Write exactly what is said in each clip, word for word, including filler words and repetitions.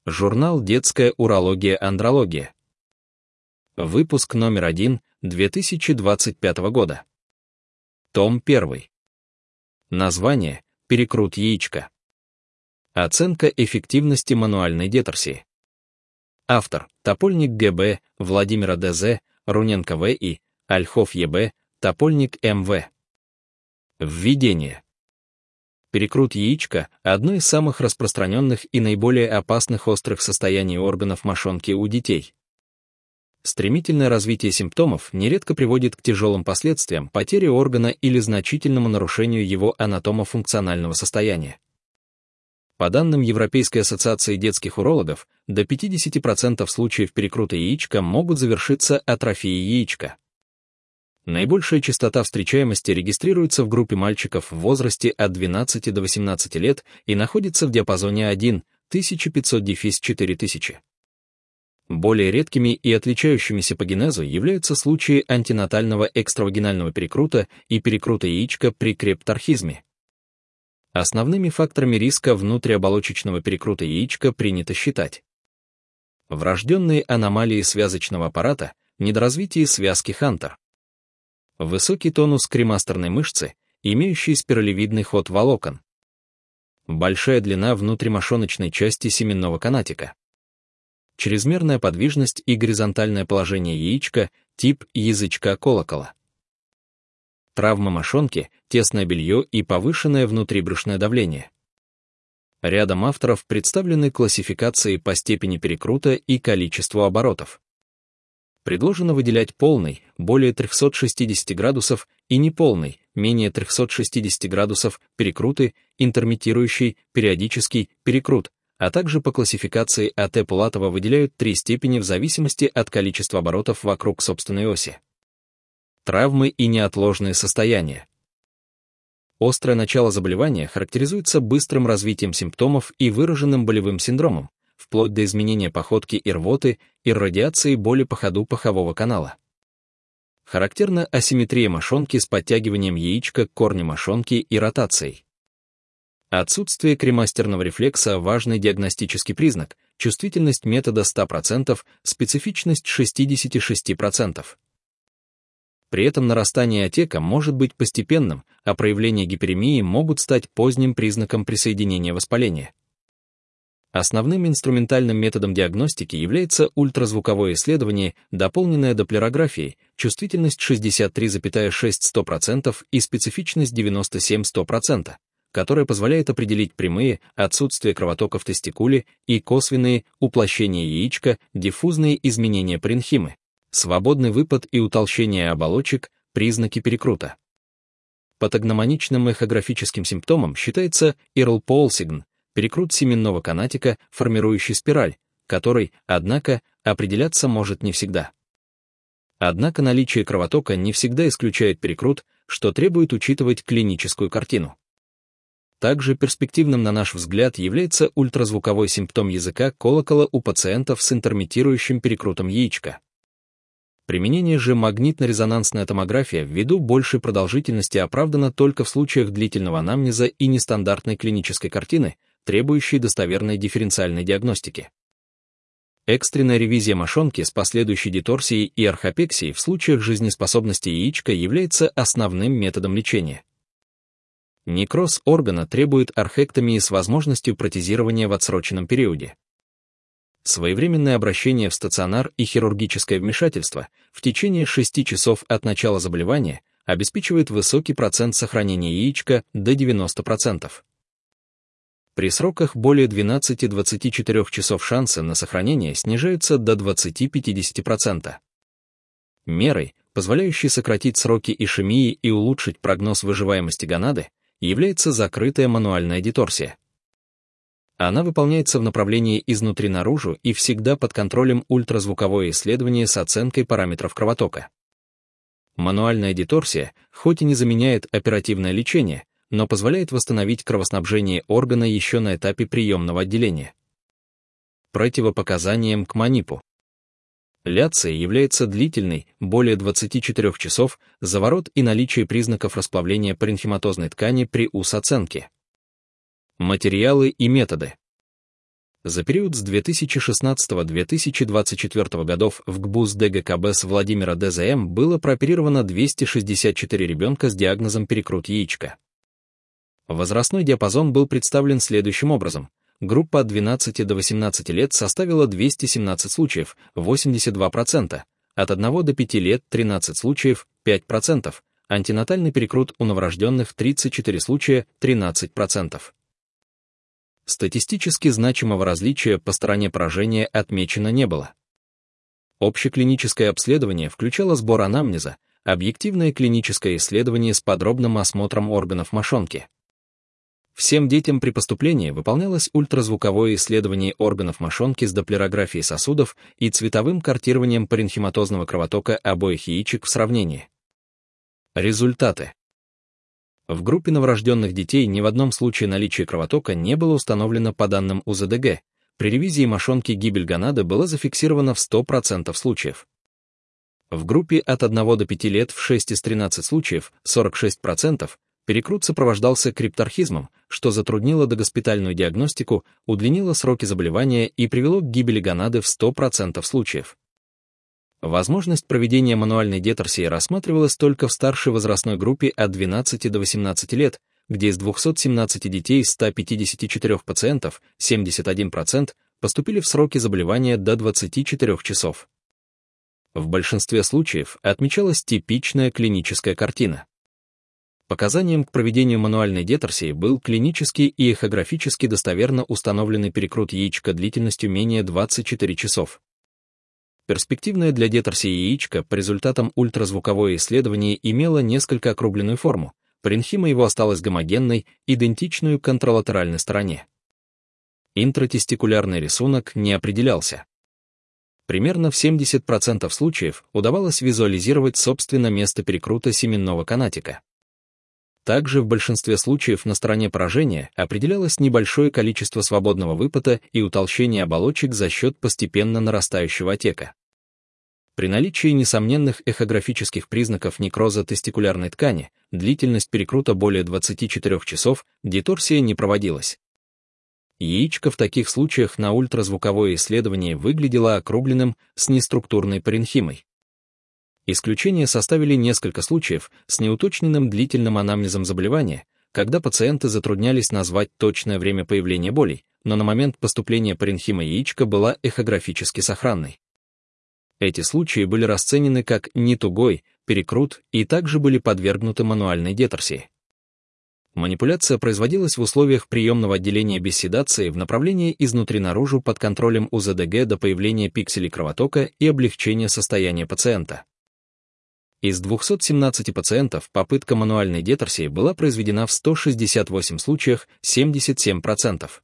Журнал «Детская урология-андрология». Выпуск номер один две тысячи двадцать пятого года. Том первый. Название «Перекрут яичка». Оценка эффективности мануальной деторсии. Автор Топольник Г Б, Владимира Д З, Руненко В И, Ольхов Е Б, Топольник М В. Введение. Перекрут яичка – одно из самых распространенных и наиболее опасных острых состояний органов мошонки у детей. Стремительное развитие симптомов нередко приводит к тяжелым последствиям, потере органа или значительному нарушению его анатомо-функционального состояния. По данным Европейской ассоциации детских урологов, до пятидесяти процентов случаев перекрута яичка могут завершиться атрофией яичка. Наибольшая частота встречаемости регистрируется в группе мальчиков в возрасте от двенадцати до восемнадцати лет и находится в диапазоне один тысяча пятьсот — четыре тысячи. Более редкими и отличающимися по генезу являются случаи антинатального экстравагинального перекрута и перекрута яичка при крепторхизме. Основными факторами риска внутриоболочечного перекрута яичка принято считать: врожденные аномалии связочного аппарата, недоразвитие связки Хантер, высокий тонус кремастерной мышцы, имеющий спиралевидный ход волокон, большая длина внутримошоночной части семенного канатика, чрезмерная подвижность и горизонтальное положение яичка, тип язычка колокола, травма мошонки, тесное белье и повышенное внутрибрюшное давление. Рядом авторов представлены классификации по степени перекрута и количеству оборотов. Предложено выделять полный, более трёхсот шестидесяти градусов, и неполный, менее трёхсот шестидесяти градусов, перекруты, интермиттирующий, периодический перекрут, а также по классификации А Т Пулатова выделяют три степени в зависимости от количества оборотов вокруг собственной оси. Травмы и неотложные состояния. Острое начало заболевания характеризуется быстрым развитием симптомов и выраженным болевым синдромом, вплоть до изменения походки и рвоты, и радиации боли по ходу пахового канала. Характерна асимметрия мошонки с подтягиванием яичка к корню мошонки и ротацией. Отсутствие кремастерного рефлекса – важный диагностический признак, чувствительность метода сто процентов, специфичность шестьдесят шесть процентов. При этом нарастание отека может быть постепенным, а проявления гиперемии могут стать поздним признаком присоединения воспаления. Основным инструментальным методом диагностики является ультразвуковое исследование, дополненное доплерографией, чувствительность шестьдесят три целых шесть десятых процента и специфичность девяносто семь целых сто процентов, которая позволяет определить прямые отсутствие кровотока в тестикуле и косвенные уплощения яичка, диффузные изменения паренхимы, свободный выпад и утолщение оболочек, признаки перекрута. Патогномоничным эхографическим симптомом считается Ирл-Поулсигн, перекрут семенного канатика, формирующий спираль, который, однако, определяться может не всегда. Однако наличие кровотока не всегда исключает перекрут, что требует учитывать клиническую картину. Также перспективным, на наш взгляд, является ультразвуковой симптом языка колокола у пациентов с интермиттирующим перекрутом яичка. Применение же магнитно-резонансной томографии ввиду большей продолжительности оправдано только в случаях длительного анамнеза и нестандартной клинической картины, требующей достоверной дифференциальной диагностики. Экстренная ревизия мошонки с последующей деторсией и архопексией в случаях жизнеспособности яичка является основным методом лечения. Некроз органа требует архэктомии с возможностью протезирования в отсроченном периоде. Своевременное обращение в стационар и хирургическое вмешательство в течение шести часов от начала заболевания обеспечивает высокий процент сохранения яичка до девяноста процентов. При сроках более двенадцати — двадцати четырёх часов шансы на сохранение снижаются до двадцати — пятидесяти процентов. Мерой, позволяющей сократить сроки ишемии и улучшить прогноз выживаемости гонады, является закрытая мануальная деторсия. Она выполняется в направлении изнутри наружу и всегда под контролем ультразвуковое исследование с оценкой параметров кровотока. Мануальная деторсия, хоть и не заменяет оперативное лечение, но позволяет восстановить кровоснабжение органа еще на этапе приемного отделения. Противопоказанием к манипу. Ляция является длительной, более двадцати четырёх часов, заворот и наличие признаков расплавления паренхиматозной ткани при УС-оценке. Материалы и методы. За период с две тысячи шестнадцатого — две тысячи двадцать четвёртого годов в ГБУЗ ДГКБ Владимира Д З М было прооперировано двести шестьдесят четыре ребенка с диагнозом перекрут яичка. Возрастной диапазон был представлен следующим образом. Группа от двенадцати до восемнадцати лет составила двести семнадцать случаев, восемьдесят два процента, от одного до пяти лет тринадцать случаев, пять процентов, антинатальный перекрут у новорожденных тридцать четыре случая, тринадцать процентов. Статистически значимого различия по стороне поражения отмечено не было. Общеклиническое обследование включало сбор анамнеза, объективное клиническое исследование с подробным осмотром органов мошонки. Всем детям при поступлении выполнялось ультразвуковое исследование органов мошонки с доплерографией сосудов и цветовым картированием паренхиматозного кровотока обоих яичек в сравнении. Результаты. В группе новорожденных детей ни в одном случае наличие кровотока не было установлено по данным У З Д Г. При ревизии мошонки гибель гонады была зафиксирована в сто процентов случаев. В группе от одного до пяти лет в шесть из тринадцати случаев, сорок шесть процентов, перекрут сопровождался крипторхизмом, что затруднило догоспитальную диагностику, удлинило сроки заболевания и привело к гибели гонады в сто процентов случаев. Возможность проведения мануальной деторсии рассматривалась только в старшей возрастной группе от двенадцати до восемнадцати лет, где из двухсот семнадцати детей ста пятидесяти четырёх пациентов, семьдесят один процент, поступили в сроки заболевания до двадцати четырёх часов. В большинстве случаев отмечалась типичная клиническая картина. Показанием к проведению мануальной деторсии был клинически и эхографически достоверно установленный перекрут яичка длительностью менее двадцати четырёх часов. Перспективное для деторсии яичко по результатам ультразвуковое исследование имело несколько округленную форму, паренхима его осталась гомогенной, идентичную к контралатеральной стороне. Интратестикулярный рисунок не определялся. Примерно в семьдесят процентов случаев удавалось визуализировать собственно место перекрута семенного канатика. Также в большинстве случаев на стороне поражения определялось небольшое количество свободного выпота и утолщения оболочек за счет постепенно нарастающего отека. При наличии несомненных эхографических признаков некроза тестикулярной ткани, длительность перекрута более двадцати четырёх часов, деторсия не проводилась. Яичко в таких случаях на ультразвуковое исследование выглядело округленным с неструктурной паренхимой. Исключение составили несколько случаев с неуточненным длительным анамнезом заболевания, когда пациенты затруднялись назвать точное время появления болей, но на момент поступления паренхима яичка была эхографически сохранной. Эти случаи были расценены как нетугой перекрут и также были подвергнуты мануальной деторсии. Манипуляция производилась в условиях приемного отделения без седации в направлении изнутри наружу под контролем У З Д Г до появления пикселей кровотока и облегчения состояния пациента. Из двухсот семнадцати пациентов попытка мануальной деторсии была произведена в ста шестидесяти восьми случаях, семьдесят семь процентов.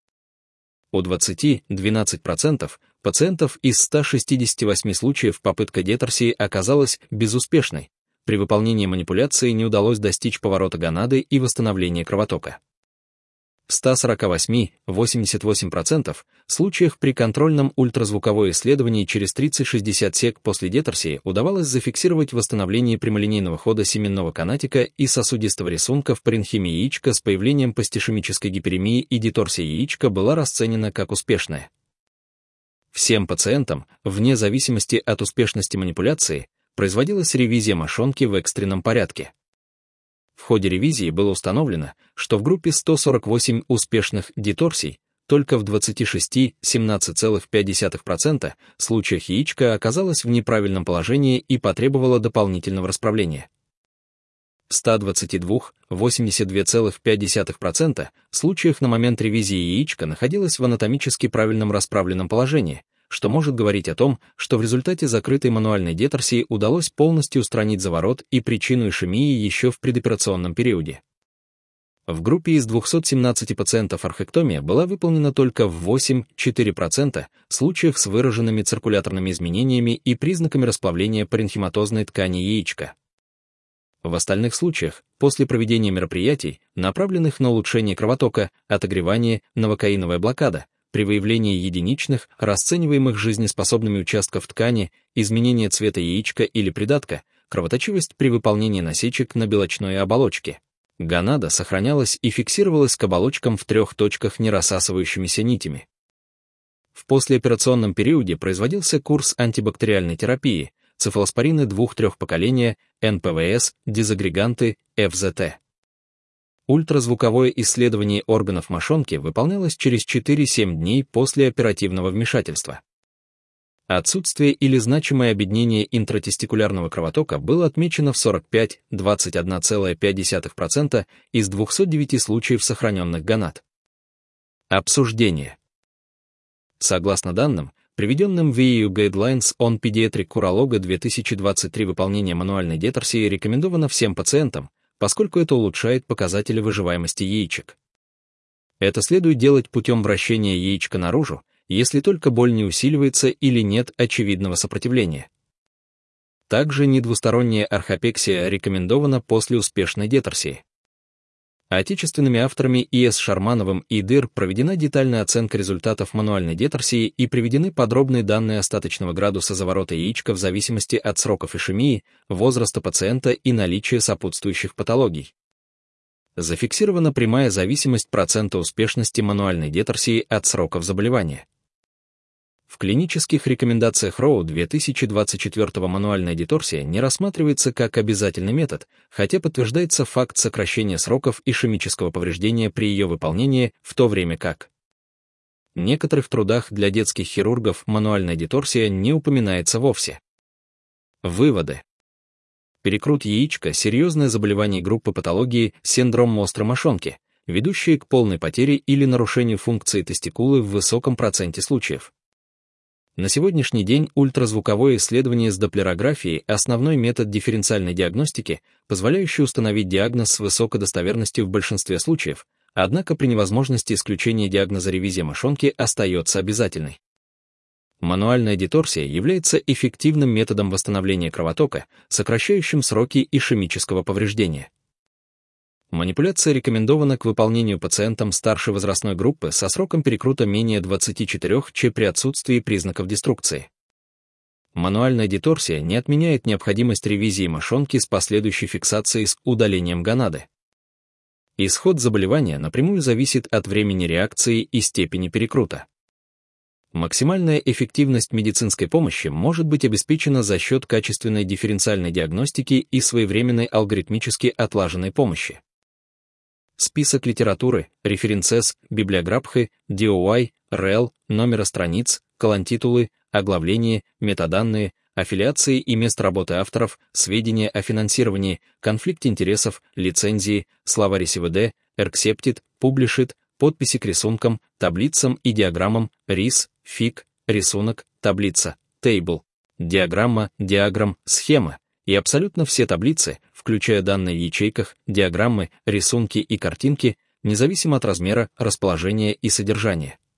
У двадцати — двенадцати процентов пациентов из ста шестидесяти восьми случаев попытка деторсии оказалась безуспешной. При выполнении манипуляции не удалось достичь поворота гонады и восстановления кровотока. В ста сорока восьми — восемьдесят восемь процентов случаях при контрольном ультразвуковое исследовании через тридцать-шестьдесят сек после деторсии удавалось зафиксировать восстановление прямолинейного хода семенного канатика и сосудистого рисунка в паренхиме яичка с появлением пастишемической гиперемии, и деторсия яичка была расценена как успешная. Всем пациентам, вне зависимости от успешности манипуляции, производилась ревизия мошонки в экстренном порядке. В ходе ревизии было установлено, что в группе ста сорока восьми успешных деторсий только в двадцати шести — семнадцать целых пять десятых процента случаях яичко оказалось в неправильном положении и потребовало дополнительного расправления. В ста двадцати двух — восемьдесят два целых пять десятых процента случаях на момент ревизии яичко находилось в анатомически правильном расправленном положении, что может говорить о том, что в результате закрытой мануальной деторсии удалось полностью устранить заворот и причину ишемии еще в предоперационном периоде. В группе из двухсот семнадцати пациентов орхэктомия была выполнена только в восемь целых четыре десятых процента случаях с выраженными циркуляторными изменениями и признаками расплавления паренхиматозной ткани яичка. В остальных случаях, после проведения мероприятий, направленных на улучшение кровотока, отогревание, новокаиновая блокада, при выявлении единичных, расцениваемых жизнеспособными участков ткани, изменение цвета яичка или придатка, кровоточивость при выполнении насечек на белочной оболочке, гонада сохранялась и фиксировалась к оболочкам в трех точках нерассасывающимися нитями. В послеоперационном периоде производился курс антибактериальной терапии, цефалоспорины двух-трех поколения, эн пэ вэ эс, дезагреганты, эф зэ тэ. Ультразвуковое исследование органов мошонки выполнялось через четыре-семь дней после оперативного вмешательства. Отсутствие или значимое обеднение интратестикулярного кровотока было отмечено в сорок пять — двадцать одна целая пять десятых процента из двухсот девяти случаев сохраненных гонад. Обсуждение. Согласно данным, приведенным в и ю Guidelines on Pediatric Urology две тысячи двадцать три, выполнение мануальной деторсии рекомендовано всем пациентам, поскольку это улучшает показатели выживаемости яичек. Это следует делать путем вращения яичка наружу, если только боль не усиливается или нет очевидного сопротивления. Также недвусторонняя орхопексия рекомендована после успешной деторсии. Отечественными авторами И С Шармановым и Дыр проведена детальная оценка результатов мануальной деторсии и приведены подробные данные остаточного градуса заворота яичка в зависимости от сроков ишемии, возраста пациента и наличия сопутствующих патологий. Зафиксирована прямая зависимость процента успешности мануальной деторсии от сроков заболевания. В клинических рекомендациях РОУ две тысячи двадцать четыре мануальная деторсия не рассматривается как обязательный метод, хотя подтверждается факт сокращения сроков ишемического повреждения при ее выполнении, в то время как в некоторых трудах для детских хирургов мануальная деторсия не упоминается вовсе. Выводы. Перекрут яичка – серьезное заболевание группы патологии синдром острой мошонки, ведущее к полной потере или нарушению функции тестикулы в высоком проценте случаев. На сегодняшний день ультразвуковое исследование с доплерографией – основной метод дифференциальной диагностики, позволяющий установить диагноз с высокой достоверностью в большинстве случаев, однако при невозможности исключения диагноза ревизия мошонки остается обязательной. Мануальная деторсия является эффективным методом восстановления кровотока, сокращающим сроки ишемического повреждения. Манипуляция рекомендована к выполнению пациентам старшей возрастной группы со сроком перекрута менее двадцати четырёх ч при отсутствии признаков деструкции. Мануальная деторсия не отменяет необходимость ревизии мошонки с последующей фиксацией с удалением гонады. Исход заболевания напрямую зависит от времени реакции и степени перекрута. Максимальная эффективность медицинской помощи может быть обеспечена за счет качественной дифференциальной диагностики и своевременной алгоритмически отлаженной помощи. Список литературы, референцес, библиографы, ди о ай, эр эл, номера страниц, колонтитулы, оглавление, метаданные, аффилиации и место работы авторов, сведения о финансировании, конфликте интересов, лицензии, словарь эс вэ дэ, эрксептит, публишит, подписи к рисункам, таблицам и диаграммам, рис, фиг, рисунок, таблица, тейбл, диаграмма, диаграмм, схема, и абсолютно все таблицы, включая данные в ячейках, диаграммы, рисунки и картинки, независимо от размера, расположения и содержания.